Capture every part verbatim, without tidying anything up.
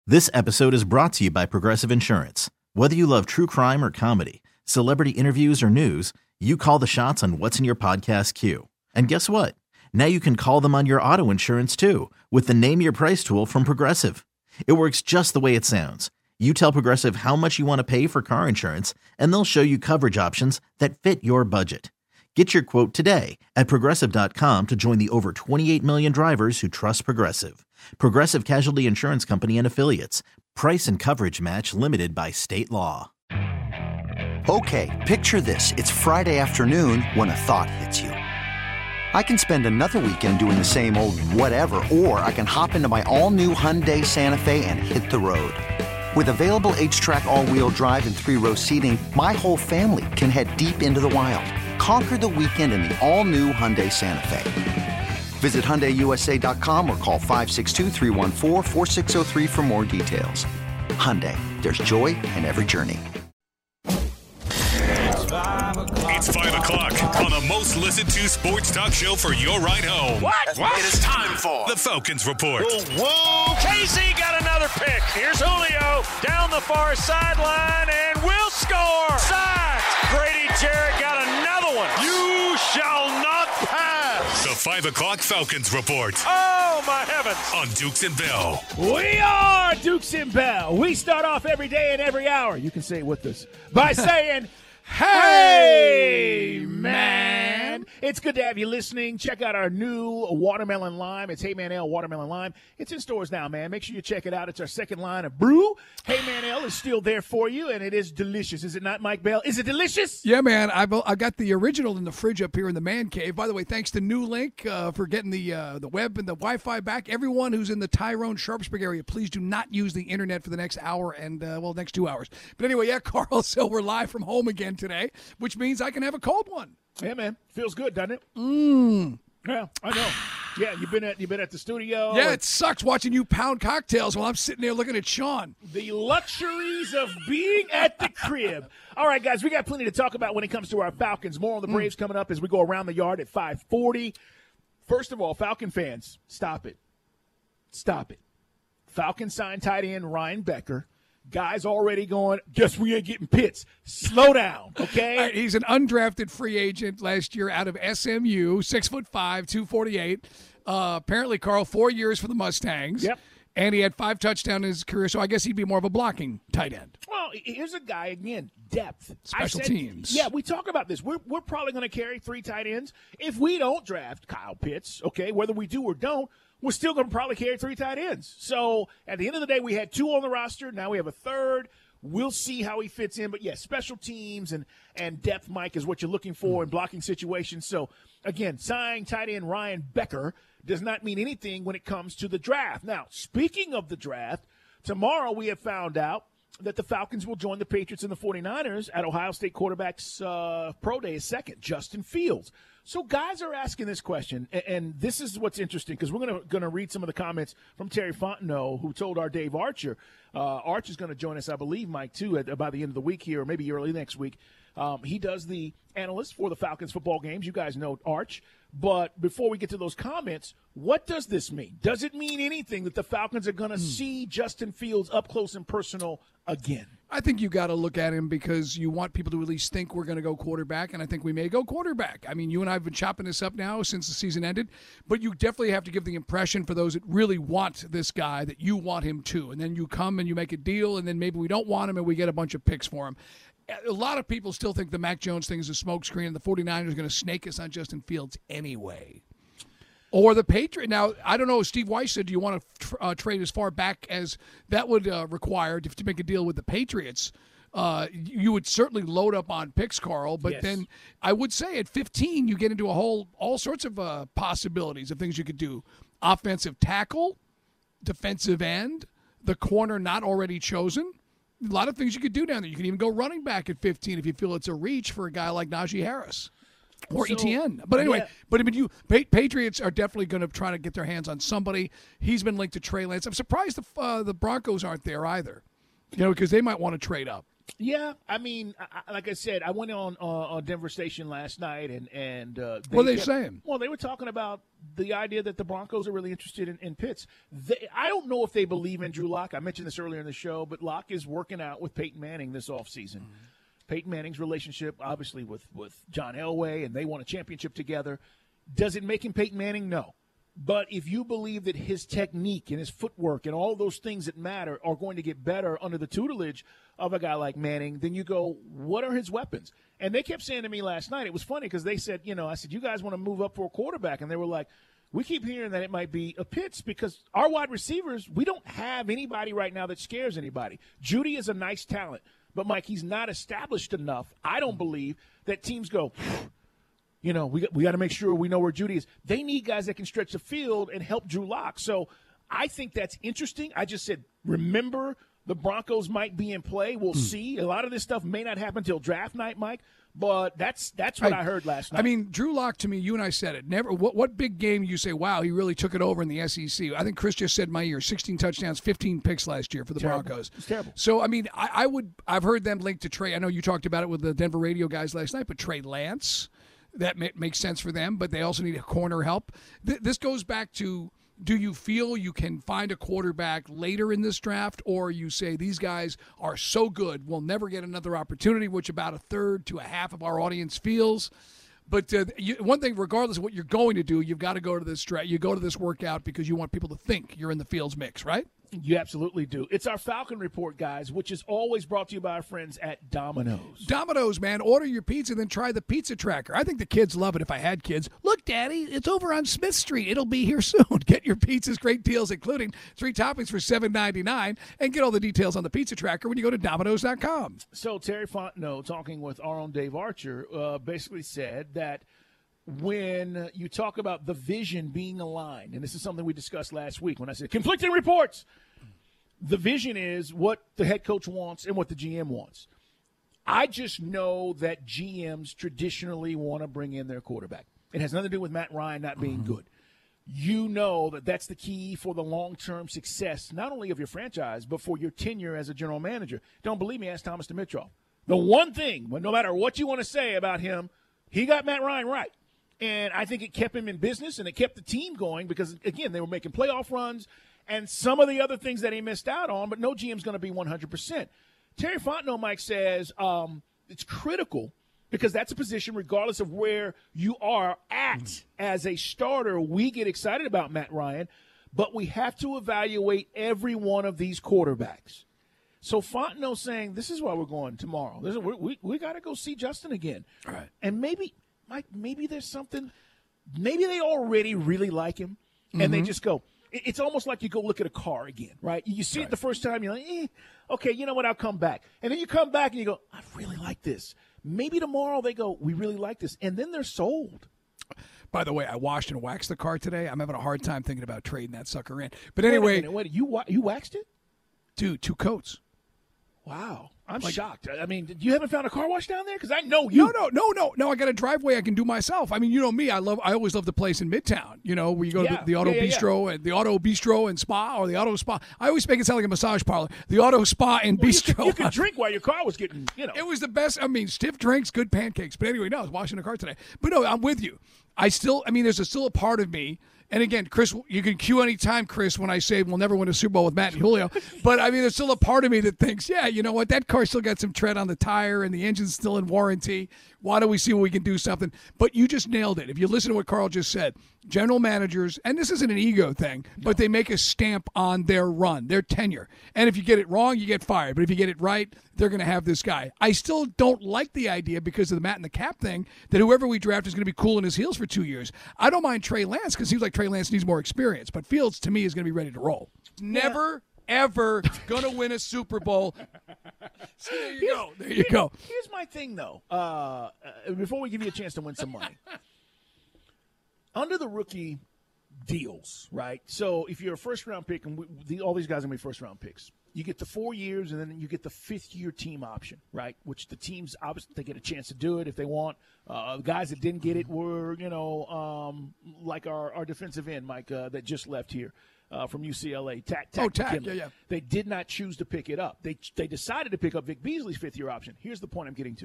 This episode is brought to you by Progressive Insurance. Whether you love true crime or comedy, celebrity interviews or news, you call the shots on what's in your podcast queue. And guess what? Now you can call them on your auto insurance too with the Name Your Price tool from Progressive. It works just the way it sounds. You tell Progressive how much you want to pay for car insurance, and they'll show you coverage options that fit your budget. Get your quote today at Progressive dot com to join the over twenty-eight million drivers who trust Progressive. Progressive Casualty Insurance Company and Affiliates. Price and coverage match limited by state law. Okay, picture this. It's Friday afternoon when a thought hits you. I can spend another weekend doing the same old whatever, or I can hop into my all-new Hyundai Santa Fe and hit the road. With available H-Track all-wheel drive and three-row seating, my whole family can head deep into the wild. Conquer the weekend in the all-new Hyundai Santa Fe. Visit Hyundai U S A dot com or call five six two, three one four, four six zero three for more details. Hyundai, there's joy in every journey. It's five o'clock on the most listened to sports talk show for your ride home. What? What? It is time for the Falcons Report. Whoa, whoa. Casey got another pick. Here's Julio down the far sideline and will score. Sacked. Grady Jarrett got another one. You shall not pass. The five o'clock Falcons Report. Oh, my heavens. On Dukes and Bell. We are Dukes and Bell. We start off every day and every hour. You can say it with us by saying, hey, man. It's good to have you listening. Check out our new Watermelon Lime. It's Hey Man Ale Watermelon Lime. It's in stores now, man. Make sure you check it out. It's our second line of brew. Hey Man Ale is still there for you, and it is delicious. Is it not, Mike Bell? Is it delicious? Yeah, man. I've I got the original in the fridge up here in the man cave. By the way, thanks to New Link uh, for getting the uh, the web and the Wi-Fi back. Everyone who's in the Tyrone Sharpsburg area, please do not use the internet for the next hour and, uh, well, next two hours. But anyway, yeah, Carl, so we're live from home again today, which means I can have a cold one. Yeah, man. Feels good, doesn't it? Mmm. Yeah, I know. Yeah, you've been at you've been at the studio. Yeah, it sucks watching you pound cocktails while I'm sitting there looking at Sean. The luxuries of being at the crib. All right, guys, we got plenty to talk about when it comes to our Falcons. More on the Braves mm. coming up as we go around the yard at five forty. First of all, Falcon fans, stop it. Stop it. Falcons signed tight end Ryan Becker. Guys already going, guess we ain't getting Pitts. Slow down, okay? Right, he's an undrafted free agent last year out of S M U, six foot five, two forty-eight. Uh, apparently, Carl, four years for the Mustangs. Yep. And he had five touchdowns in his career, so I guess he'd be more of a blocking tight end. Well, here's a guy, again, depth. Special said, teams. Yeah, we talk about this. We're, we're probably going to carry three tight ends. If we don't draft Kyle Pitts, okay, whether we do or don't, we're still going to probably carry three tight ends. So at the end of the day, we had two on the roster. Now we have a third. We'll see how he fits in. But, yes, yeah, special teams and, and depth, Mike, is what you're looking for in blocking situations. So, again, signing tight end Ryan Becker does not mean anything when it comes to the draft. Now, speaking of the draft, tomorrow we have found out that the Falcons will join the Patriots and the 49ers at Ohio State quarterback's uh, pro day second, Justin Fields. So guys are asking this question, and, and this is what's interesting because we're going to going to read some of the comments from Terry Fontenot, who told our Dave Archer. Uh, Arch is going to join us, I believe, Mike, too, at, by the end of the week here, or maybe early next week. Um, he does the analyst for the Falcons football games. You guys know Arch. But before we get to those comments, what does this mean? Does it mean anything that the Falcons are going to mm. see Justin Fields up close and personal again? I think you got to look at him because you want people to at least think we're going to go quarterback, and I think we may go quarterback. I mean, you and I have been chopping this up now since the season ended, but you definitely have to give the impression for those that really want this guy that you want him too, and then you come and you make a deal, and then maybe we don't want him and we get a bunch of picks for him. A lot of people still think the Mac Jones thing is a smokescreen, and the 49ers are going to snake us on Justin Fields anyway. Or the Patriot. Now, I don't know. Steve Weiss said, do you want to tr- uh, trade as far back as that would uh, require to, to make a deal with the Patriots? Uh, you would certainly load up on picks, Carl. But yes. then I would say at fifteen, you get into a whole all sorts of uh, possibilities of things you could do. Offensive tackle, defensive end, the corner not already chosen. A lot of things you could do down there. You can even go running back at fifteen if you feel it's a reach for a guy like Najee Harris. Or so, E T N. But anyway, yeah. but I mean, you Patriots are definitely going to try to get their hands on somebody. He's been linked to Trey Lance. I'm surprised the uh, the Broncos aren't there either. You know, because they might want to trade up. Yeah, I mean, I, like I said, I went on uh, on Denver Station last night, and and uh, they what are they kept, saying? Well, they were talking about the idea that the Broncos are really interested in, in Pitts. They, I don't know if they believe in Drew Lock. I mentioned this earlier in the show, but Lock is working out with Peyton Manning this offseason. Mm-hmm. Peyton Manning's relationship, obviously, with with John Elway, and they won a championship together. Does it make him Peyton Manning? No. But if you believe that his technique and his footwork and all those things that matter are going to get better under the tutelage of a guy like Manning, then you go, what are his weapons? And they kept saying to me last night, it was funny because they said, you know, I said, you guys want to move up for a quarterback? And they were like, we keep hearing that it might be a Pitts because our wide receivers, we don't have anybody right now that scares anybody. Judy is a nice talent, but, Mike, he's not established enough, I don't believe, that teams go, you know, we, we got to make sure we know where Judy is. They need guys that can stretch the field and help Drew Lock. So I think that's interesting. I just said, remember, the Broncos might be in play. We'll mm. see. A lot of this stuff may not happen until draft night, Mike. But that's that's what I, I heard last night. I mean, Drew Lock, to me, you and I said it. Never. What, what big game you say, wow, he really took it over in the S E C? I think Chris just said my ear, sixteen touchdowns, fifteen picks last year for the terrible. Broncos. It's terrible. So, I mean, I, I would – I've heard them linked to Trey. I know you talked about it with the Denver radio guys last night, but Trey Lance, that may, makes sense for them, but they also need a corner help. Th- this goes back to – do you feel you can find a quarterback later in this draft, or you say these guys are so good we'll never get another opportunity, which about a third to a half of our audience feels? But uh, you, one thing, regardless of what you're going to do, you've got to go to this stra- you go to this workout because you want people to think you're in the Fields mix, right? You absolutely do. It's our Falcon Report, guys, which is always brought to you by our friends at Domino's. Domino's, man. Order your pizza, then try the pizza tracker. I think the kids love it if I had kids. Look, Daddy, it's over on Smith Street. It'll be here soon. Get your pizzas, great deals, including three toppings for seven ninety-nine, and get all the details on the pizza tracker when you go to Domino's dot com. So Terry Fontenot, talking with our own Dave Archer, uh, basically said that when you talk about the vision being aligned, and this is something we discussed last week when I said conflicting reports, the vision is what the head coach wants and what the G M wants. I just know that G Ms traditionally want to bring in their quarterback. It has nothing to do with Matt Ryan not being mm-hmm. good. You know that that's the key for the long-term success, not only of your franchise, but for your tenure as a general manager. Don't believe me? Ask Thomas Dimitroff. The one thing, but no matter what you want to say about him, he got Matt Ryan right. And I think it kept him in business, and it kept the team going because, again, they were making playoff runs and some of the other things that he missed out on, but no G M's going to be one hundred percent. Terry Fontenot, Mike, says um, it's critical because that's a position, regardless of where you are at mm. as a starter, we get excited about Matt Ryan, but we have to evaluate every one of these quarterbacks. So Fontenot saying, this is why we're going tomorrow. This is, we we, we got to go see Justin again. All right. And maybe, Mike, maybe there's something, maybe they already really like him, and mm-hmm. they just go, it's almost like you go look at a car again, right? You see right. it the first time, you're like, eh, okay, you know what, I'll come back. And then you come back and you go, I really like this. Maybe tomorrow they go, we really like this. And then they're sold. By the way, I washed and waxed the car today. I'm having a hard time thinking about trading that sucker in. But anyway. Wait a minute, wait, you, wa- you waxed it? Dude, two coats. Wow. I'm like, shocked. I mean, you haven't found a car wash down there? Because I know you. No, no, no, no. No, I got a driveway I can do myself. I mean, you know me. I love. I always love the place in Midtown, you know, where you go yeah. to the, the Auto yeah, yeah, Bistro yeah. and the Auto Bistro and Spa or the Auto Spa. I always make it sound like a massage parlor. The Auto Spa and well, Bistro. You could, you could drink while your car was getting, you know. It was the best. I mean, stiff drinks, good pancakes. But anyway, no, I was washing the car today. But no, I'm with you. I still, I mean, there's a, still a part of me. And again, Chris, you can cue any time, Chris, when I say we'll never win a Super Bowl with Matt and Julio. But, I mean, there's still a part of me that thinks, yeah, you know what, that car still got some tread on the tire and the engine's still in warranty. Why don't we see what we can do something? But you just nailed it. If you listen to what Carl just said, general managers, and this isn't an ego thing, but they make a stamp on their run, their tenure. And if you get it wrong, you get fired. But if you get it right, they're going to have this guy. I still don't like the idea because of the Matt and the Cap thing that whoever we draft is going to be cooling his heels for two years. I don't mind Trey Lance because it seems like Trey Lance needs more experience. But Fields, to me, is going to be ready to roll. Never, yeah. ever going to win a Super Bowl. So there you go. There you go. Here's my thing, though. Uh, uh, before we give you a chance to win some money. Under the rookie deals, right? So if you're a first-round pick, and we, the, all these guys are going to be first-round picks, you get the four years, and then you get the fifth-year team option, right? Which the teams, obviously, they get a chance to do it if they want. Uh, the guys that didn't get it were, you know, um, like our, our defensive end, Mike, uh, that just left here. uh, from U C L A. Tack, oh, Tack, Tack, yeah, yeah. They did not choose to pick it up. They they decided to pick up Vic Beasley's fifth-year option. Here's the point I'm getting to.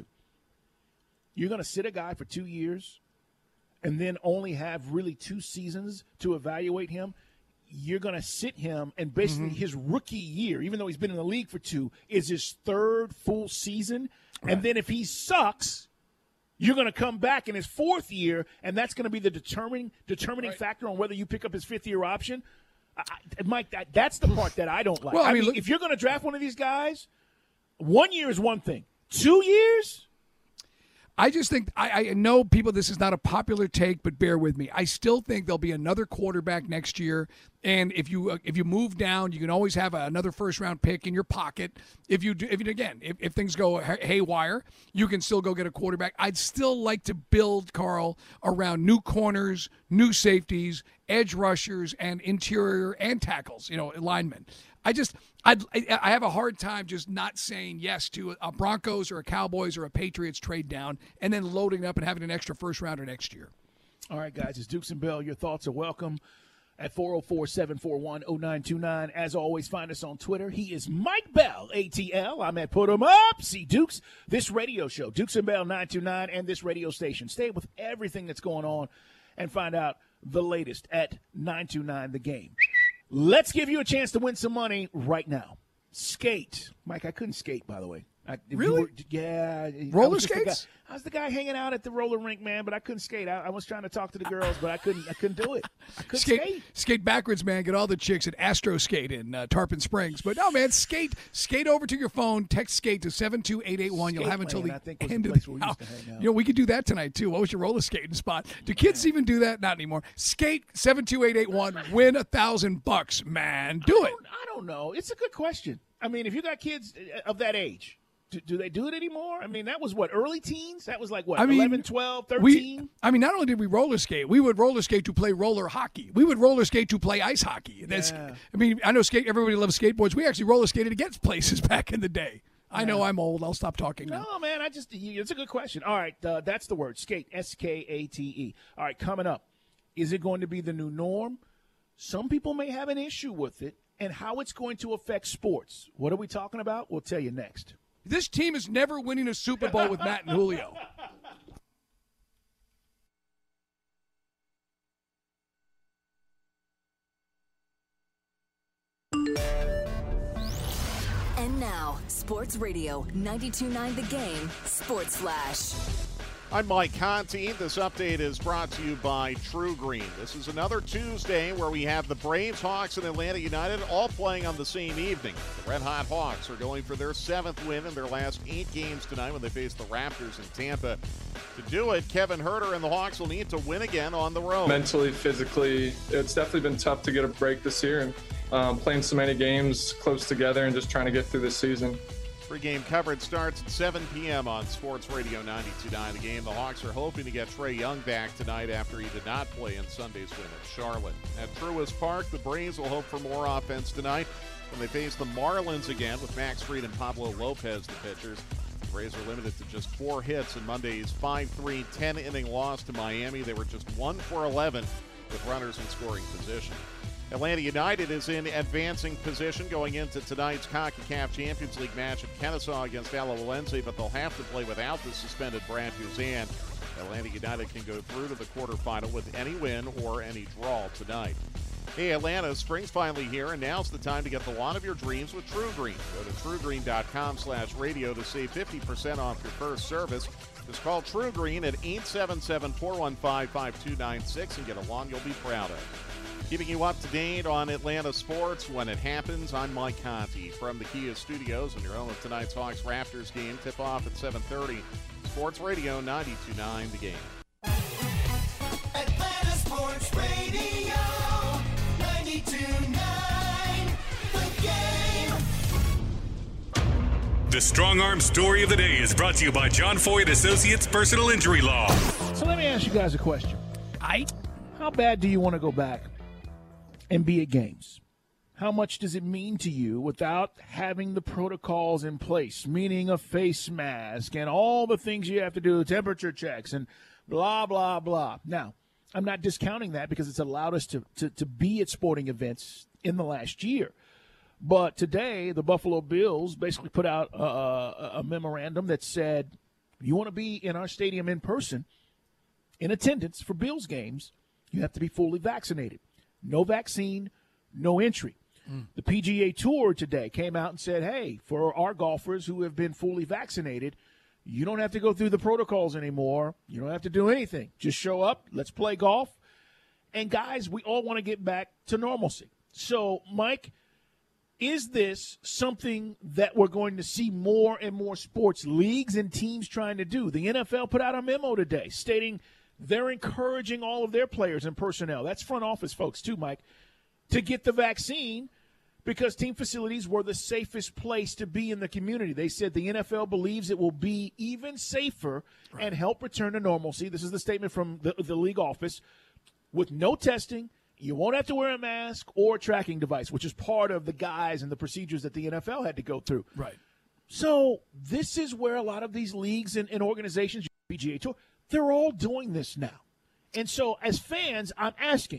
You're going to sit a guy for two years and then only have really two seasons to evaluate him. You're going to sit him, and basically mm-hmm. his rookie year, even though he's been in the league for two, is his third full season. Right. And then if he sucks, you're going to come back in his fourth year, and that's going to be the determining determining right. factor on whether you pick up his fifth-year option. I, Mike, that, that's the part that I don't like. Well, I, I mean, mean, look, if you're going to draft one of these guys, one year is one thing. Two years? I just think I, I know people this is not a popular take, but bear with me. I still think there'll be another quarterback next year, and if you uh, if you move down, you can always have a, another first round pick in your pocket. If you do, if you, again, if, if things go haywire, you can still go get a quarterback. I'd still like to build, Carl, around new corners, new safeties, edge rushers, and interior and tackles. You know, linemen. I just I'd, I have a hard time just not saying yes to a Broncos or a Cowboys or a Patriots trade down and then loading up and having an extra first rounder next year. All right, guys, it's Dukes and Bell. Your thoughts are welcome at four oh four, seven four one, oh nine two nine. As always, find us on Twitter. He is Mike Bell, A T L. I'm at Put 'em Up. See Dukes. This radio show, Dukes and Bell nine two nine, and this radio station. Stay with everything that's going on and find out the latest at nine two nine The Game. Let's give you a chance to win some money right now. Skate. Mike, I couldn't skate, by the way. I, really? Were, yeah. Roller I skates? I was the guy hanging out at the roller rink, man, but I couldn't skate. I, I was trying to talk to the girls, but I couldn't I couldn't do it. I couldn't skate. Skate, skate backwards, man. Get all the chicks at Astro Skate in uh, Tarpon Springs. But no, man, skate skate over to your phone. Text skate to seven two eight eight one. You'll have until the end of the hour. You know, we could do that tonight, too. What was your roller skating spot? Do kids even do that? Not anymore. Skate seven two eight eight one. Win a thousand bucks, man. Do I it. I don't know. It's a good question. I mean, if you got kids of that age, Do, do they do it anymore? I mean, that was what, early teens? That was like what, I mean, eleven, twelve, thirteen? We, I mean, not only did we roller skate, we would roller skate to play roller hockey. We would roller skate to play ice hockey. That's, yeah. I mean, I know skate. Everybody loves skateboards. We actually roller skated against places back in the day. I yeah. know I'm old. I'll stop talking now. No, man, I just, it's a good question. All right, uh, that's the word, skate, S K A T E. All right, coming up, is it going to be the new norm? Some people may have an issue with it, and how it's going to affect sports. What are we talking about? We'll tell you next. This team is never winning a Super Bowl with Matt and Julio. And now, Sports Radio ninety-two point nine The Game, Sports Flash. I'm Mike Conti. This update is brought to you by True Green. This is another Tuesday where we have the Braves, Hawks, and Atlanta United all playing on the same evening. The Red Hot Hawks are going for their seventh win in their last eight games tonight when they face the Raptors in Tampa. To do it, Kevin Huerter and the Hawks will need to win again on the road. Mentally, physically, it's definitely been tough to get a break this year, and um, playing so many games close together and just trying to get through this season. Pre-game coverage starts at seven p.m. on Sports Radio ninety-two point nine The Game. The Hawks are hoping to get Trae Young back tonight after he did not play in Sunday's win at Charlotte. At Truist Park, the Braves will hope for more offense tonight when they face the Marlins again with Max Fried and Pablo Lopez, the pitchers. The Braves are limited to just four hits in Monday's five three ten-inning loss to Miami. They were just one for eleven with runners in scoring position. Atlanta United is in advancing position going into tonight's CONCACAF Champions League match at Kennesaw against Alajuelense, but they'll have to play without the suspended Brad Guzan. Atlanta United can go through to the quarterfinal with any win or any draw tonight. Hey, Atlanta, spring's finally here, and now's the time to get the lawn of your dreams with True Green. Go to truegreen.com slash radio to save fifty percent off your first service. Just call True Green at eight seven seven, four one five, five two nine six and get a lawn you'll be proud of. Keeping you up to date on Atlanta sports when it happens, I'm Mike Conti from the Kia Studios and your home of tonight's Hawks Raptors game. Tip off at seven thirty. Sports Radio ninety-two point nine The Game. Atlanta Sports Radio ninety-two point nine The Game. The Strong Arm Story of the Day is brought to you by John Foyd Associates Personal Injury Law. So let me ask you guys a question. I, How bad do you want to go back and be at games? How much does it mean to you without having the protocols in place, meaning a face mask and all the things you have to do, temperature checks and blah, blah, blah. Now, I'm not discounting that because it's allowed us to, to, to be at sporting events in the last year. But today, the Buffalo Bills basically put out a, a memorandum that said, you want to be in our stadium in person, in attendance for Bills games, you have to be fully vaccinated. No vaccine, no entry. Mm. The P G A Tour today came out and said, hey, for our golfers who have been fully vaccinated, you don't have to go through the protocols anymore. You don't have to do anything. Just show up. Let's play golf. And, guys, we all want to get back to normalcy. So, Mike, is this something that we're going to see more and more sports leagues and teams trying to do? The N F L put out a memo today stating they're encouraging all of their players and personnel, that's front office folks too, Mike, to get the vaccine because team facilities were the safest place to be in the community. They said the N F L believes it will be even safer right. and help return to normalcy. This is the statement from the, the league office. With no testing, you won't have to wear a mask or a tracking device, which is part of the guise and the procedures that the N F L had to go through. Right. So this is where a lot of these leagues and, and organizations, P G A Tour, they're all doing this now. And so as fans, I'm asking,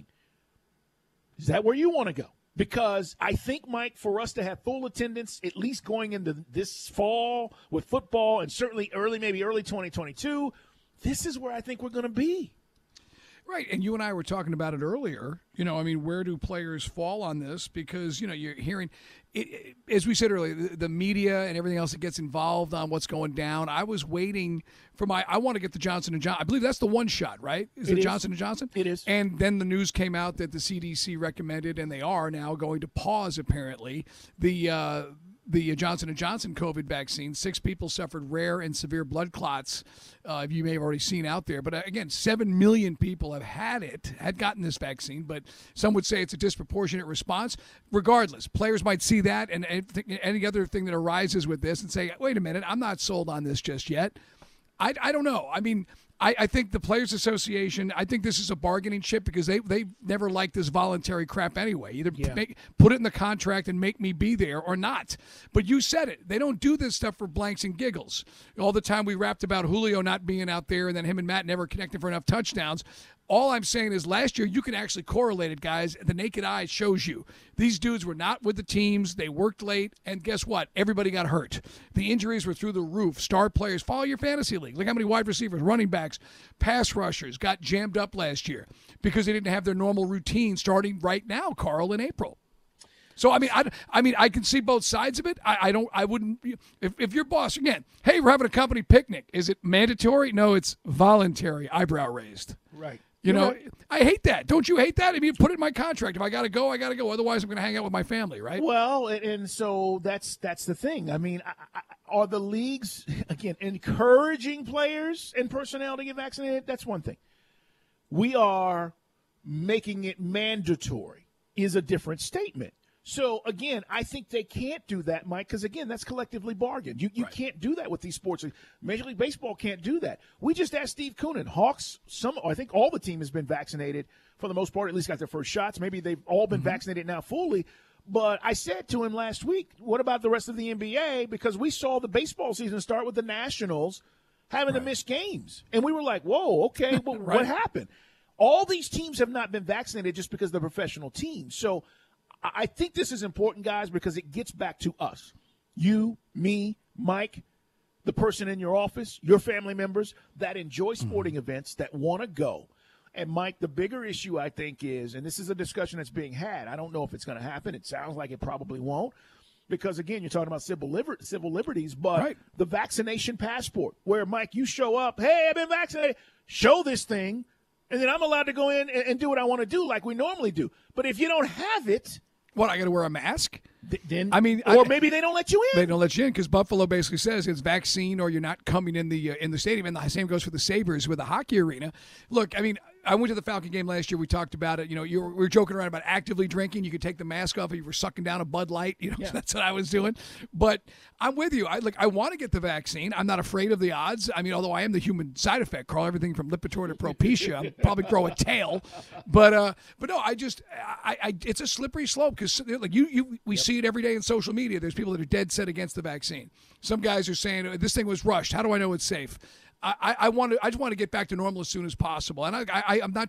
is that where you want to go? Because I think, Mike, for us to have full attendance, at least going into this fall with football and certainly early, maybe early twenty twenty-two, this is where I think we're going to be. Right, and you and I were talking about it earlier. You know, I mean, where do players fall on this? Because, you know, you're hearing, it, it, as we said earlier, the, the media and everything else that gets involved on what's going down. I was waiting for my, I want to get the Johnson and Johnson. I believe that's the one shot, right? Is it, it Johnson and Johnson? It is. And then the news came out that the C D C recommended, and they are now going to pause, apparently, the uh, the Johnson and Johnson COVID vaccine. Six people suffered rare and severe blood clots, uh, you may have already seen out there. But uh, again, seven million people have had it, had gotten this vaccine, but some would say it's a disproportionate response. Regardless, players might see that and any other thing that arises with this and say, wait a minute, I'm not sold on this just yet. I, I don't know. I mean, I, I think the Players Association, I think this is a bargaining chip because they they never liked this voluntary crap anyway. Either yeah. make, put it in the contract and make me be there or not. But you said it. They don't do this stuff for blanks and giggles. All the time we rapped about Julio not being out there and then him and Matt never connecting for enough touchdowns. All I'm saying is last year you can actually correlate it, guys. The naked eye shows you. These dudes were not with the teams. They worked late, and guess what? Everybody got hurt. The injuries were through the roof. Star players, follow your fantasy league. Look how many wide receivers, running backs, pass rushers got jammed up last year because they didn't have their normal routine starting right now, Carl, in April. So I mean, I, I mean, I can see both sides of it. I, I don't, I wouldn't. If if your boss again, hey, we're having a company picnic. Is it mandatory? No, it's voluntary. Eyebrow raised. Right. You You're know, right. I hate that. Don't you hate that? I mean, put it in my contract. If I got to go, I got to go. Otherwise, I'm going to hang out with my family, right? Well, and, and so that's that's the thing. I mean, I, I, are the leagues, again, encouraging players and personnel to get vaccinated? That's one thing. We are making it mandatory is a different statement. So, again, I think they can't do that, Mike, because, again, that's collectively bargained. You you right. can't do that with these sports. Major League Baseball can't do that. We just asked Steve Koonin. Hawks, some, I think all the team has been vaccinated for the most part, at least got their first shots. Maybe they've all been mm-hmm. vaccinated now fully. But I said to him last week, what about the rest of the N B A? Because we saw the baseball season start with the Nationals having right. to miss games. And we were like, whoa, okay, well, right. what happened? All these teams have not been vaccinated just because they're professional teams. So I think this is important, guys, because it gets back to us. You, me, Mike, the person in your office, your family members that enjoy sporting mm-hmm. events, that want to go. And, Mike, the bigger issue, I think, is, and this is a discussion that's being had. I don't know if it's going to happen. It sounds like it probably won't. Because, again, you're talking about civil, liber- civil liberties, but right. the vaccination passport, where, Mike, you show up, hey, I've been vaccinated, show this thing, and then I'm allowed to go in and, and do what I want to do like we normally do. But if you don't have it, what, I got to wear a mask? Then, I mean, or I, maybe they don't let you in. They don't let you in because Buffalo basically says it's vaccine or you're not coming in the uh, in the stadium. And the same goes for the Sabres with the hockey arena. Look, I mean, I went to the Falcon game last year. We talked about it. You know, you were, we were joking around about actively drinking. You could take the mask off if you were sucking down a Bud Light. You know, yeah. That's what I was doing. But I'm with you. I like. I want to get the vaccine. I'm not afraid of the odds. I mean, although I am the human side effect, Carl. Everything from Lipitor to Propecia. I'll probably grow a tail. But uh, but no, I just I, I it's a slippery slope because like you you we yep. see it every day in social media. There's people that are dead set against the vaccine. Some guys are saying this thing was rushed. How do I know it's safe? I, I want to. I just want to get back to normal as soon as possible. And I, I, I'm not trying to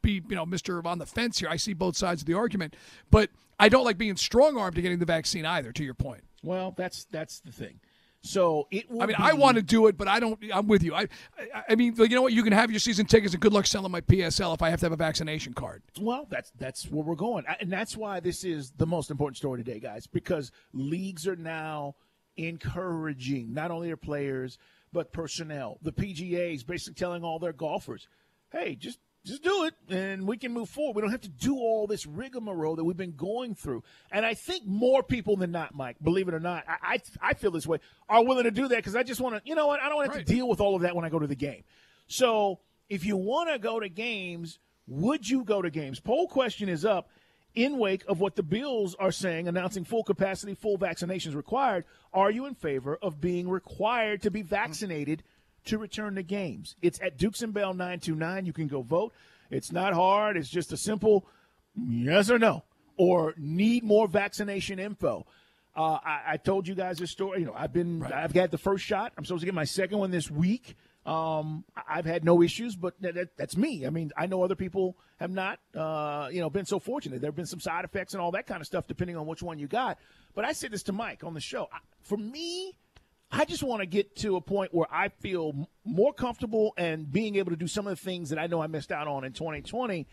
be, you know, Mister on the fence here. I see both sides of the argument, but I don't like being strong-armed to getting the vaccine either, to your point. Well, that's that's the thing. So it will I mean, be, I want to do it, but I don't. I'm with you. I, I, I mean, you know what? You can have your season tickets, and good luck selling my P S L if I have to have a vaccination card. Well, that's that's where we're going, and that's why this is the most important story today, guys. Because leagues are now encouraging not only their players but personnel. The P G A is basically telling all their golfers, "Hey, just just do it, and we can move forward. We don't have to do all this rigmarole that we've been going through." And I think more people than not, Mike, believe it or not, I I, I feel this way, are willing to do that because I just want to, you know what, I don't want to have Right. to deal with all of that when I go to the game. So if you want to go to games, would you go to games? Poll question is up in wake of what the Bills are saying, announcing full capacity, full vaccinations required. Are you in favor of being required to be vaccinated to return to games? It's at Dukes and Bell nine two nine. You can go vote. It's not hard. It's just a simple yes or no, or need more vaccination info. Uh, I, I told you guys this story. You know, I've been, right. I've had the first shot. I'm supposed to get my second one this week. Um, I've had no issues, but that, that, that's me. I mean, I know other people have not, uh, you know, been so fortunate. There have been some side effects and all that kind of stuff, depending on which one you got. But I said this to Mike on the show. I, for me, I just want to get to a point where I feel m- more comfortable and being able to do some of the things that I know I missed out on in twenty twenty.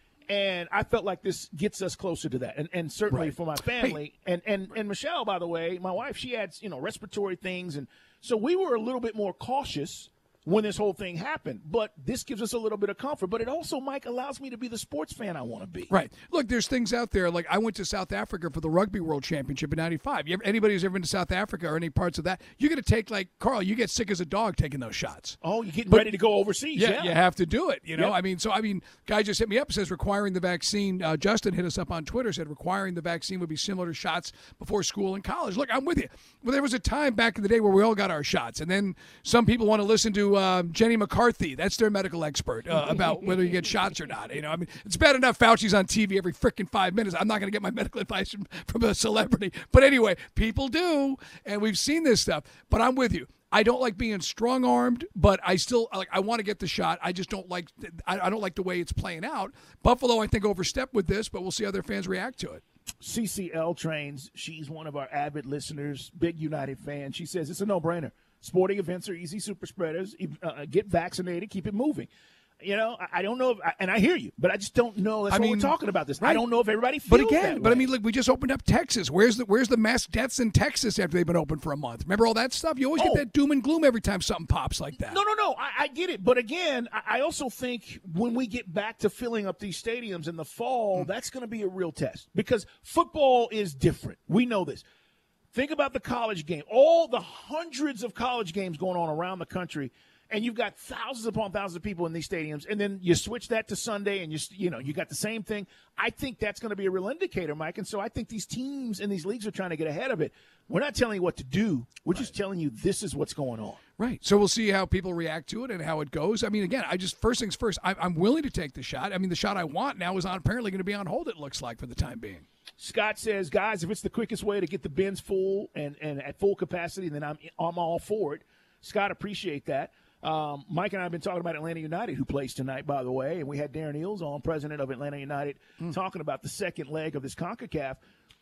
And I felt like this gets us closer to that. And, and certainly Right. for my family. Hey. And, and, and Michelle, by the way, my wife, she had, you know, respiratory things. And so we were a little bit more cautious when this whole thing happened. But this gives us a little bit of comfort. But it also, Mike, allows me to be the sports fan I want to be. Right. Look, there's things out there. Like I went to South Africa for the Rugby World Championship in ninety-five. You ever, anybody who's ever been to South Africa or any parts of that, you're going to take, like, Carl, you get sick as a dog taking those shots. Oh, you're getting But- ready to go overseas. Yeah, Yeah, you have to do it. You know, Yep. I mean, so I mean, guy just hit me up, says requiring the vaccine. Uh, Justin hit us up on Twitter, said requiring the vaccine would be similar to shots before school and college. Look, I'm with you. Well, there was a time back in the day where we all got our shots, and then some people want to listen to uh, Jenny McCarthy. That's their medical expert uh, about whether you get shots or not. You know, I mean, it's bad enough Fauci's on T V every freaking five minutes. I'm not going to get my medical advice from, from a celebrity. But anyway, people do, and we've seen this stuff. But I'm with you. I don't like being strong-armed, but I still like. I want to get the shot. I just don't like. I, I don't like the way it's playing out. Buffalo, I think, overstepped with this, but we'll see how their fans react to it. C C L Trains, she's one of our avid listeners, big United fan. She says it's a no-brainer. Sporting events are easy super spreaders. Uh, get vaccinated, keep it moving. You know, I, I don't know, if, and I hear you, but I just don't know. That's I what mean, we're talking about this. right. I don't know if everybody feels But again, that but I way. mean, look, we just opened up Texas. Where's the where's the mass deaths in Texas after they've been open for a month? Remember all that stuff? You always Oh. get that doom and gloom every time something pops like that. No, no, no. I, I get it. But again, I, I also think when we get back to filling up these stadiums in the fall, that's going to be a real test because football is different. We know this. Think about the college game, all the hundreds of college games going on around the country, and you've got thousands upon thousands of people in these stadiums, and then you switch that to Sunday, and you you know you got the same thing. I think that's going to be a real indicator, Mike. And so I think these teams and these leagues are trying to get ahead of it. We're not telling you what to do. We're just telling you this is what's going on. Right. So we'll see how people react to it and how it goes. I mean, again, I just first things first. I, I'm willing to take the shot. I mean, the shot I want now is on apparently going to be on hold. It looks like for the time being. Scott says, guys, if it's the quickest way to get the bins full and, and at full capacity, then I'm I'm all for it. Scott, appreciate that. Um, Mike and I have been talking about Atlanta United, who plays tonight, by the way, and we had Darren Eels on, president of Atlanta United, mm. talking about the second leg of this CONCACAF.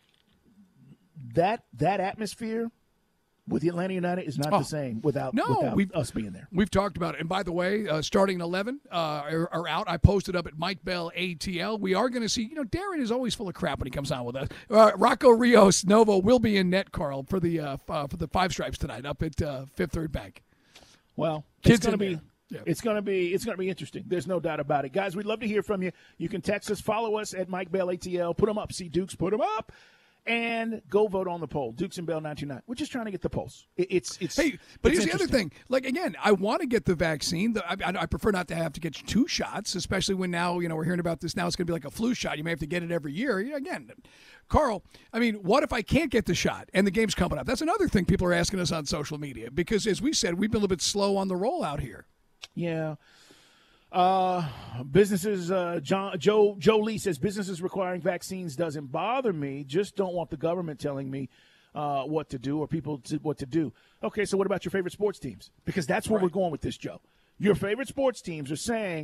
That that atmosphere with the Atlanta United is not oh, the same without, no, without we've, us being there. We've talked about it. And by the way, uh, starting eleven uh, are, are out. I posted up at Mike Bell A T L. We are going to see, you know, Darren is always full of crap when he comes on with us. Uh, Rocco Rios Novo will be in net, Carl, for the uh, uh, for the Five Stripes tonight up at uh, Fifth Third Bank. Well, Kids it's going to in be there. Yeah. it's going to be it's going to be interesting. There's no doubt about it, guys. We'd love to hear from you. You can text us, follow us at Mike Bell A T L. Put them up, see Dukes, put them up, and go vote on the poll. Dukes and Bell nine two nine. We're just trying to get the polls. It, it's it's. Hey, but it's here's the other interesting. thing. Like again, I want to get the vaccine. The, I, I prefer not to have to get two shots, especially when now you know we're hearing about this. Now it's going to be like a flu shot. You may have to get it every year. Again, Carl, I mean, what if I can't get the shot and the game's coming up? That's another thing people are asking us on social media because, as we said, we've been a little bit slow on the rollout here. Yeah. Uh, businesses, uh, John, Joe, Joe Lee says businesses requiring vaccines doesn't bother me. Just don't want the government telling me uh, what to do or people to, what to do. Okay, so what about your favorite sports teams? Because that's where Right. we're going with this, Joe. Your favorite sports teams are saying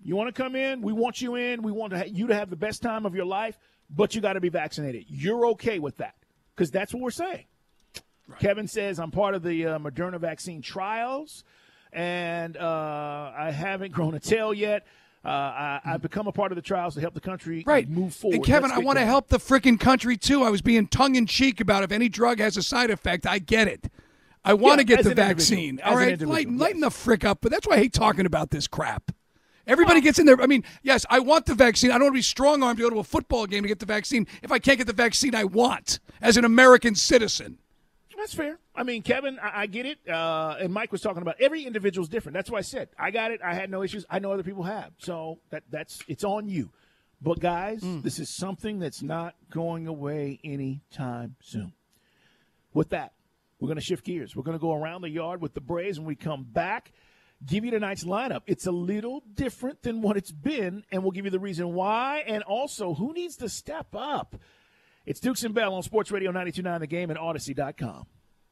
You want to come in? We want you in. We want to ha- you to have the best time of your life, but you got to be vaccinated. You're okay with that because that's what we're saying. Right. Kevin says, I'm part of the uh, Moderna vaccine trials, and uh, I haven't grown a tail yet. Uh, I, I've become a part of the trials to help the country right. move forward. And Kevin, Let's I want to help the freaking country, too. I was being tongue-in-cheek about if any drug has a side effect. I get it. I want to yeah, get the vaccine. All right, lighten, yes. lighten the frick up. But that's why I hate talking about this crap. Everybody gets in there. I mean, yes, I want the vaccine. I don't want to be strong-armed to go to a football game to get the vaccine if I can't get the vaccine I want as an American citizen. That's fair. I mean, Kevin, I, I get it. Uh, and Mike was talking about every individual is different. That's why I said I got it. I had no issues. I know other people have. So that that's it's on you. But, guys, mm. this is something that's not going away anytime soon. With that, we're going to shift gears. We're going to go around the yard with the Braves when we come back. Give you tonight's lineup. It's a little different than what it's been, and we'll give you the reason why and also who needs to step up. It's Dukes and Bell on Sports Radio ninety-two point nine The Game and Odyssey dot com.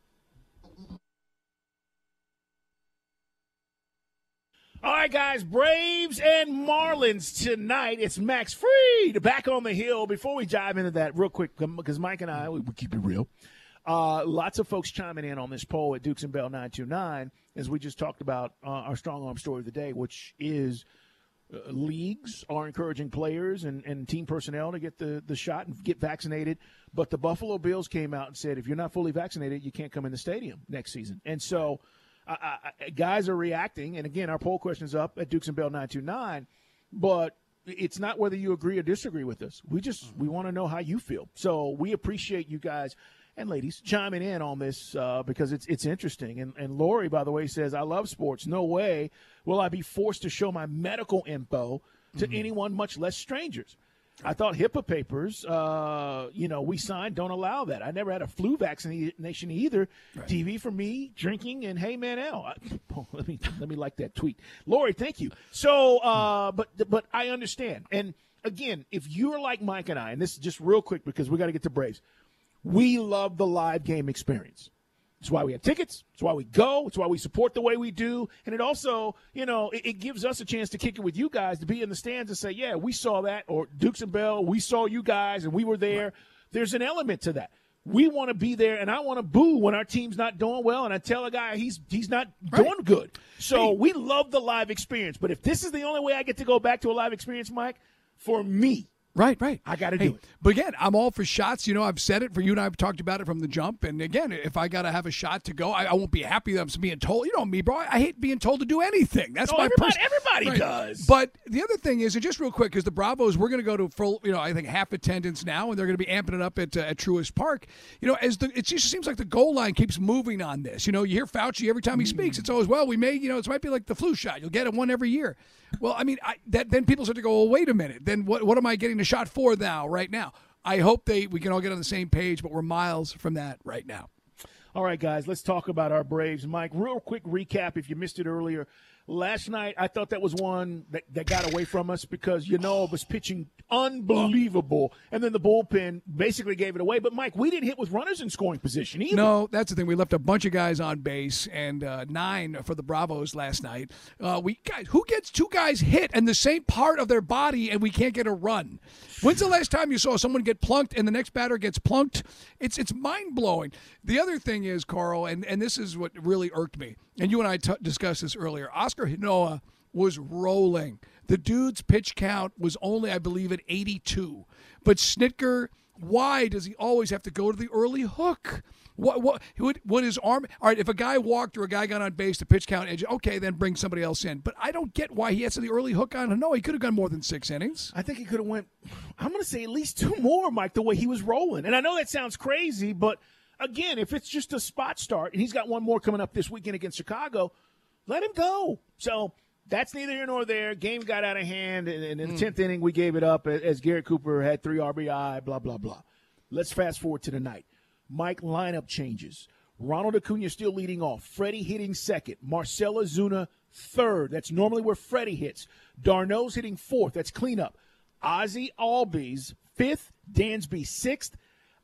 All right, guys, Braves and Marlins tonight. It's Max Fried back on the hill. Before we dive into that real quick, because Mike and I, we, we keep it real. Uh, lots of folks chiming in on this poll at Dukes and Bell nine two nine as we just talked about uh, our strong arm story of the day, which is uh, leagues are encouraging players and, and team personnel to get the, the shot and get vaccinated. But the Buffalo Bills came out and said, if you're not fully vaccinated, you can't come in the stadium next season. And so uh, uh, guys are reacting. And, again, our poll question is up at Dukes and Bell nine two nine. But it's not whether you agree or disagree with us. We just we want to know how you feel. So we appreciate you guys and ladies chiming in on this uh, because it's it's interesting. And, and Lori, by the way, says, I love sports. No way will I be forced to show my medical info to mm-hmm. anyone, much less strangers. I thought HIPAA papers, uh, you know, we signed don't allow that. I never had a flu vaccination either. Right. T V for me, drinking, and hey, man, L. I, oh, let me let me like that tweet. Lori, thank you. So, uh, but but I understand. And, again, if you're like Mike and I, and this is just real quick because we got to get to Braves, we love the live game experience. It's why we have tickets. It's why we go. It's why we support the way we do. And it also, you know, it, it gives us a chance to kick it with you guys, to be in the stands and say, yeah, we saw that. Or Dukes and Bell, we saw you guys and we were there. Right. There's an element to that. We want to be there, and I want to boo when our team's not doing well, and I tell a guy he's he's not right. doing good. So hey. we love the live experience. But if this is the only way I get to go back to a live experience, Mike, for me, Right, right. I got to hey, do it. But again, I'm all for shots. You know, I've said it for you and I've talked about it from the jump. And again, if I got to have a shot to go, I, I won't be happy that I'm being told. You know me, bro. I, I hate being told to do anything. That's no, my everybody, pers- everybody right. does. But the other thing is, and just real quick, because the Bravos, we're going to go to full, you know, I think half attendance now, and they're going to be amping it up at uh, at Truist Park. You know, as the it just seems like the goal line keeps moving on this. You know, you hear Fauci every time he speaks. It's always, well, we may, you know, it might be like the flu shot. You'll get it one every year. Well, I mean, I, that then people start to go, well, wait a minute. Then what? What am I getting the shot for now? Right now, I hope they we can all get on the same page, but we're miles from that right now. All right, guys, let's talk about our Braves. Mike, real quick recap if you missed it earlier. Last night, I thought that was one that, that got away from us because, you know, it was pitching unbelievable. And then the bullpen basically gave it away. But, Mike, we didn't hit with runners in scoring position either. No, that's the thing. We left a bunch of guys on base and uh, nine for the Bravos last night. Uh, we guys, who gets two guys hit in the same part of their body and we can't get a run? When's the last time you saw someone get plunked and the next batter gets plunked? It's it's mind-blowing. The other thing is, Carl, and, and this is what really irked me, and you and I t- discussed this earlier, Oscar Hinoa was rolling. The dude's pitch count was only, I believe, at eighty-two. But Snitker, why does he always have to go to the early hook? What what would what his arm? All right, if a guy walked or a guy got on base, the pitch count edge, okay, then bring somebody else in. But I don't get why he has to the early hook on. No, he could have gone more than six innings. I think he could have went. I'm going to say at least two more, Mike. The way he was rolling, and I know that sounds crazy, but again, if it's just a spot start, and he's got one more coming up this weekend against Chicago, let him go. So that's neither here nor there. Game got out of hand, and in the tenth mm. inning, we gave it up as Garrett Cooper had three R B I. Blah blah blah. Let's fast forward to tonight. Mike, lineup changes. Ronald Acuna still leading off. Freddie hitting second. Marcell Ozuna third. That's normally where Freddie hits. Darno's hitting fourth. That's cleanup. Ozzie Albies fifth. Dansby sixth.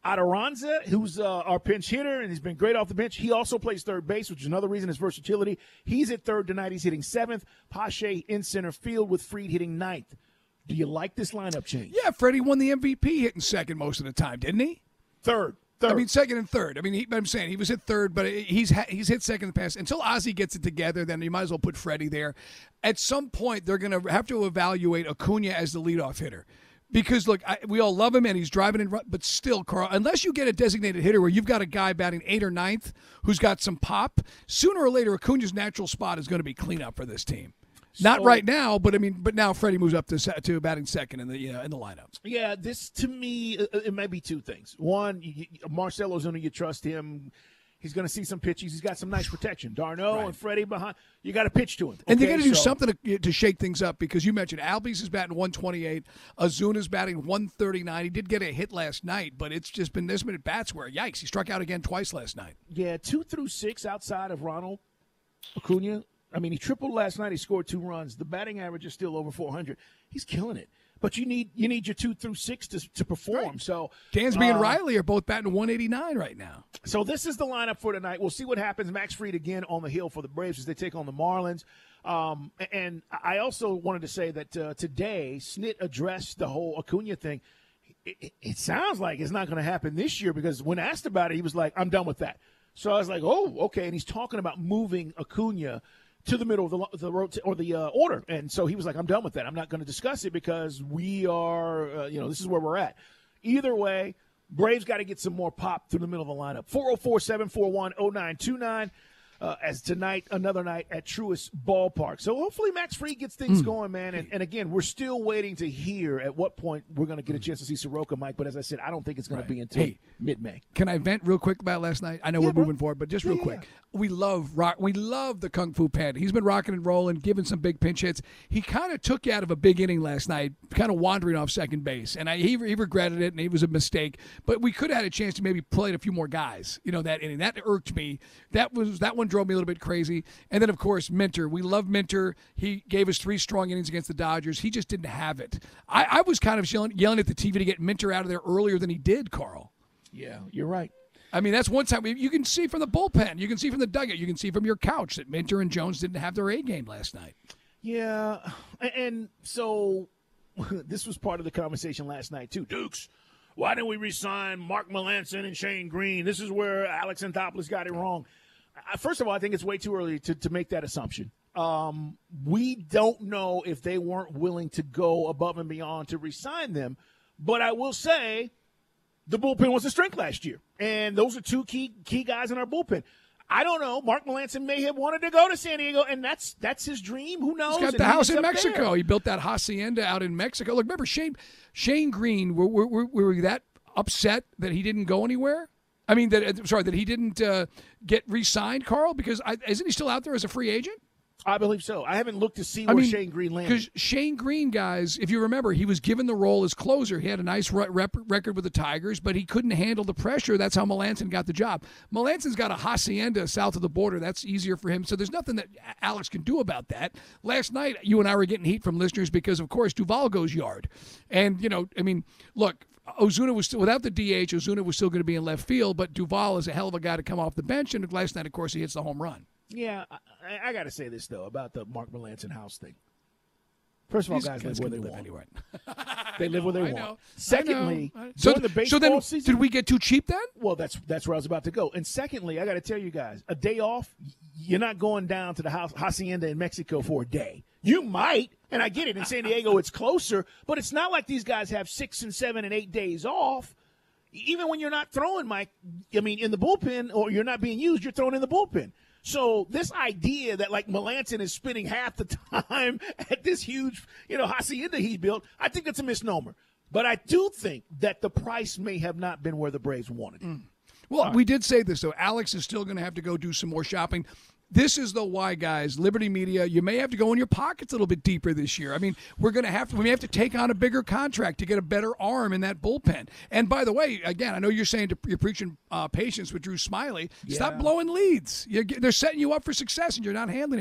Adoranza, who's uh, our pinch hitter, and he's been great off the bench. He also plays third base, which is another reason his versatility. He's at third tonight. He's hitting seventh. Pache in center field with Fried hitting ninth. Do you like this lineup change? Yeah, Freddie won the M V P hitting second most of the time, didn't he? Third. Third. I mean, second and third. I mean, he, I'm saying he was hit third, but he's he's hit second in the past. Until Ozzie gets it together, then you might as well put Freddie there. At some point, they're going to have to evaluate Acuna as the leadoff hitter. Because, look, I, we all love him, and he's driving in, but still, Carl, unless you get a designated hitter where you've got a guy batting eighth or ninth who's got some pop, sooner or later, Acuna's natural spot is going to be cleanup for this team. Not So- right now, but I mean, but now Freddie moves up to se- to batting second in the uh, in the lineup. Yeah, this to me, uh, it may be two things. One, you, you, Marcell Ozuna, you trust him. He's going to see some pitches. He's got some nice protection. Darno Right. and Freddie behind. You got to pitch to him. And they okay? got to do So- something to, to shake things up because you mentioned Albies is batting one twenty-eight, Ozuna's batting one thirty-nine. He did get a hit last night, but it's just been this many bats where, yikes, he struck out again twice last night. Yeah, two through six outside of Ronald Acuna. I mean, he tripled last night. He scored two runs. The batting average is still over four hundred. He's killing it. But you need you need your two through six to to perform. Right. So Dansby and uh, Riley are both batting one eighty-nine right now. So this is the lineup for tonight. We'll see what happens. Max Fried again on the hill for the Braves as they take on the Marlins. Um, and I also wanted to say that uh, today Snit addressed the whole Acuna thing. It, it, it sounds like it's not going to happen this year because when asked about it, he was like, "I'm done with that." So I was like, "Oh, okay." And he's talking about moving Acuna to the middle of the the road or the uh, order, and so he was like, "I'm done with that. I'm not going to discuss it because we are, uh, you know, this is where we're at." Either way, Braves got to get some more pop through the middle of the lineup. four oh four, seven four one, oh nine two nine uh, as tonight, another night at Truist Ballpark. So hopefully Max Fried gets things Mm. going, man. And, and again, we're still waiting to hear at what point we're going to get a chance to see Soroka, Mike. But as I said, I don't think it's going Right. to be until Hey. mid-May. Can I vent real quick about last night? I know Yeah, we're bro. moving forward, but just Yeah, real yeah, quick. We love rock. We love the Kung Fu Panda. He's been rocking and rolling, giving some big pinch hits. He kind of took you out of a big inning last night, kind of wandering off second base, and I, he he regretted it, and it was a mistake. But we could have had a chance to maybe play a few more guys. You know that inning that irked me. That was that one drove me a little bit crazy. And then of course Minter. We love Minter. He gave us three strong innings against the Dodgers. He just didn't have it. I, I was kind of yelling, yelling at the T V to get Minter out of there earlier than he did, Carl. Yeah, you're right. I mean, that's one time you can see from the bullpen, you can see from the dugout, you can see from your couch that Minter and Jones didn't have their A game last night. Yeah, and so this was part of the conversation last night too. Dukes, why didn't we re-sign Mark Melancon and Shane Green? This is where Alex Anthopoulos got it wrong. First of all, I think it's way too early to, to make that assumption. Um, we don't know if they weren't willing to go above and beyond to re-sign them, but I will say the bullpen was a strength last year, and those are two key key guys in our bullpen. I don't know. Mark Melancon may have wanted to go to San Diego, and that's that's his dream. Who knows? He's got And the he house ends in up Mexico. there. He built that hacienda out in Mexico. Look, remember Shane Shane Green? Were, were, were, were we that upset that he didn't go anywhere? I mean, that sorry that he didn't uh, get re-signed, Carl? Because I, isn't he still out there as a free agent? I believe so. I haven't looked to see I where mean, Shane Green landed. Because Shane Green, guys, if you remember, he was given the role as closer. He had a nice re- rep- record with the Tigers, but he couldn't handle the pressure. That's how Melancon got the job. Melancon's got a hacienda south of the border. That's easier for him. So there's nothing that Alex can do about that. Last night, you and I were getting heat from listeners because, of course, Duvall goes yard. And, you know, I mean, look, Ozuna was still, without the D H, Ozuna was still going to be in left field, but Duvall is a hell of a guy to come off the bench. And last night, of course, he hits the home run. Yeah, I, I got to say this, though, about the Mark Melancon house thing. First of all, These guys, guys live where can they live want. anywhere. They live where they I want. know. Secondly, I know. So, during the baseball so then, season, did we get too cheap then? well, that's that's where I was about to go. And secondly, I got to tell you guys, a day off, you're not going down to the house, hacienda in Mexico for a day. You might, and I get it. In San Diego, it's closer, but it's not like these guys have six and seven and eight days off. Even when you're not throwing, Mike, I mean, in the bullpen, or you're not being used, you're throwing in the bullpen. So this idea that, like, Melancon is spending half the time at this huge, you know, hacienda he built, I think that's a misnomer. But I do think that the price may have not been where the Braves wanted it. Well, we did say this, though. Alex is still going to have to go do some more shopping. This is the why, guys. Liberty Media, you may have to go in your pockets a little bit deeper this year. I mean, we're going to have to, we may have to take on a bigger contract to get a better arm in that bullpen. And by the way, again, I know you're saying to, you're preaching uh, patience with Drew Smiley. Stop Yeah. blowing leads. You're, get- they're setting you up for success, and you're not handling it well.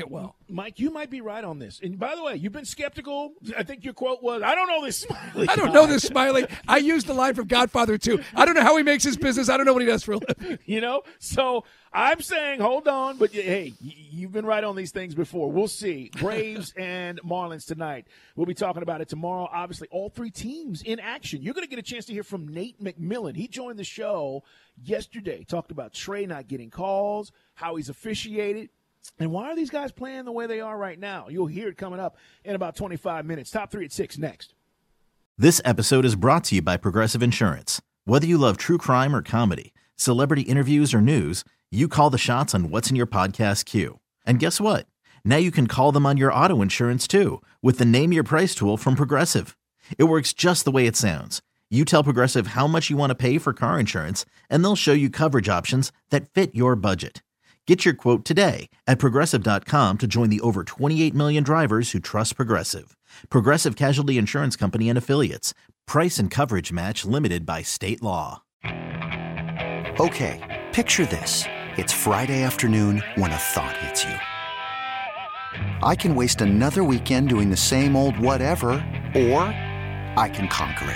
Mike, you might be right on this. And by the way, you've been skeptical. I think your quote was, I don't know this Smiley. I don't know this Smiley. I used the line from Godfather two. I don't know how he makes his business. I don't know what he does for a living. You know? So I'm saying hold on. But, hey, you've been right on these things before. We'll see. Braves and Marlins tonight. We'll be talking about it tomorrow. Obviously, all three teams in action. You're going to get a chance to hear from Nate McMillan. He joined the show yesterday. Talked about Trey not getting calls, how he's officiated. And why are these guys playing the way they are right now? You'll hear it coming up in about twenty-five minutes. Top three at six next. This episode is brought to you by Progressive Insurance. Whether you love true crime or comedy, celebrity interviews or news, you call the shots on what's in your podcast queue. And guess what? Now you can call them on your auto insurance too with the Name Your Price tool from Progressive. It works just the way it sounds. You tell Progressive how much you want to pay for car insurance, and they'll show you coverage options that fit your budget. Get your quote today at Progressive dot com to join the over twenty-eight million drivers who trust Progressive. Progressive Casualty Insurance Company and Affiliates. Price and coverage match limited by state law. Okay, picture this. It's Friday afternoon when a thought hits you. I can waste another weekend doing the same old whatever, or I can conquer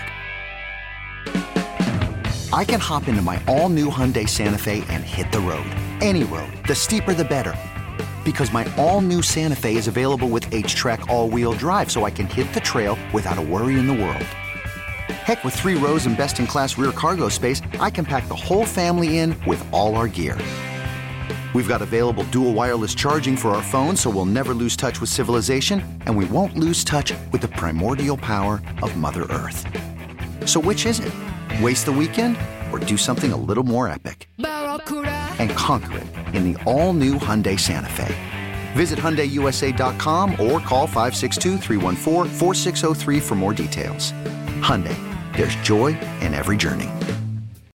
it. I can hop into my all-new Hyundai Santa Fe and hit the road. Any road. The steeper, the better. Because my all-new Santa Fe is available with H-Track all-wheel drive, so I can hit the trail without a worry in the world. Heck, with three rows and best-in-class rear cargo space, I can pack the whole family in with all our gear. We've got available dual wireless charging for our phones, so we'll never lose touch with civilization, and we won't lose touch with the primordial power of Mother Earth. So which is it? Waste the weekend or do something a little more epic? And conquer it in the all-new Hyundai Santa Fe. Visit Hyundai U S A dot com or call five six two, three one four, four six zero three for more details. Hyundai, there's joy in every journey.